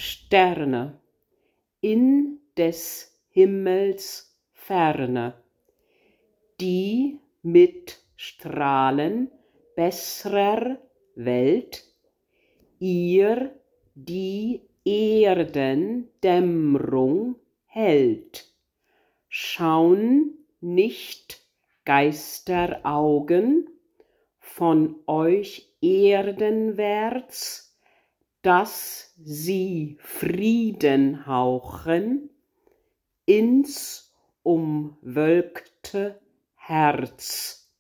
Sterne in des Himmels Ferne, die mit Strahlen bessrer Welt ihr die Erdendämmrung hält. Schaun nicht Geisteraugen von euch erdenwärts, dass sie Frieden hauchen ins umwölkte Herz.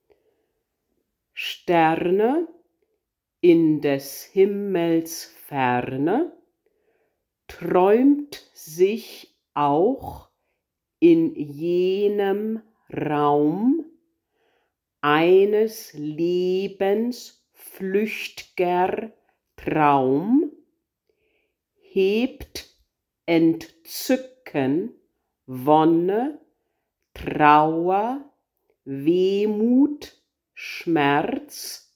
Sterne in des Himmels Ferne, träumt sich auch in jenem Raum eines Lebens flücht'ger Traum, hebt Entzücken, Wonne, Trauer, Wehmut, Schmerz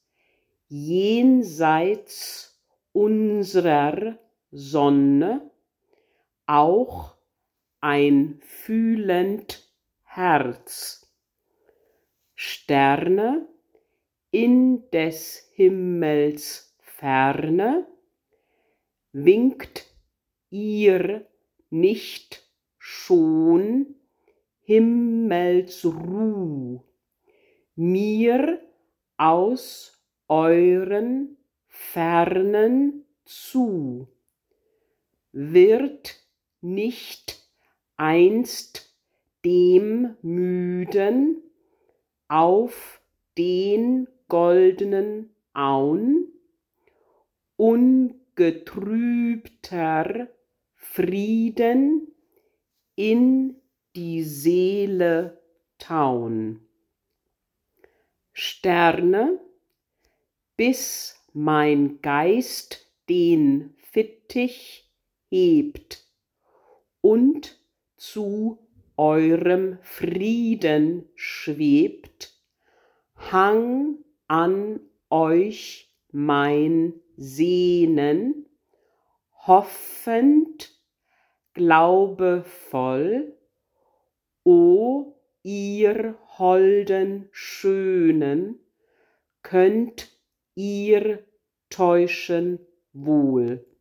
jenseits unserer Sonne auch ein fühlend Herz. Sterne in des Himmels Ferne, winkt ihr nicht schon Himmelsruh mir aus euren Fernen zu? Wird nicht einst dem Müden auf den goldnen Auen ungetrübter Frieden in die Seele taun? Sterne, bis mein Geist den Fittich hebt und zu eurem Frieden schwebt, hang an euch mein Sehnen, hoffend, glaubevoll, o ihr holden Schönen, könnt ihr täuschen wohl.